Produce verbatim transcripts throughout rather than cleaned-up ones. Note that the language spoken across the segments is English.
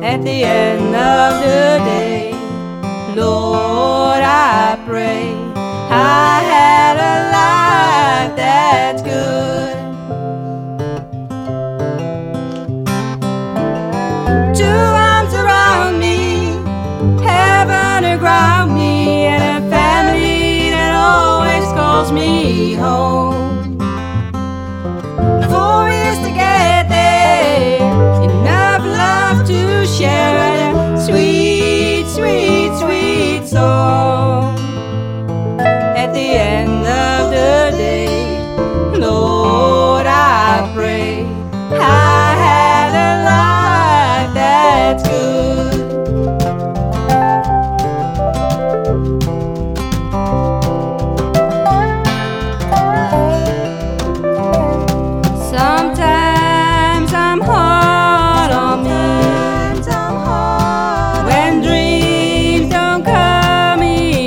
At the end of the day, Lord, I pray I had a life that's good. Two arms around me, heaven around me, and a family that always calls me home. Four years to get there, enough love to share, a sweet, sweet, sweet song. At the end of the day, Lord, I pray I had a life that's good. Sometimes I'm hard on me, when dreams don't come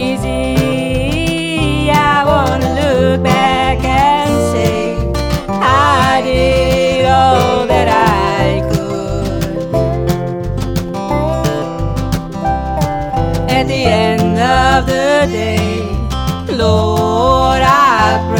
easy. I wanna look back and say I did all that I could. At the end of the day, Lord, I pray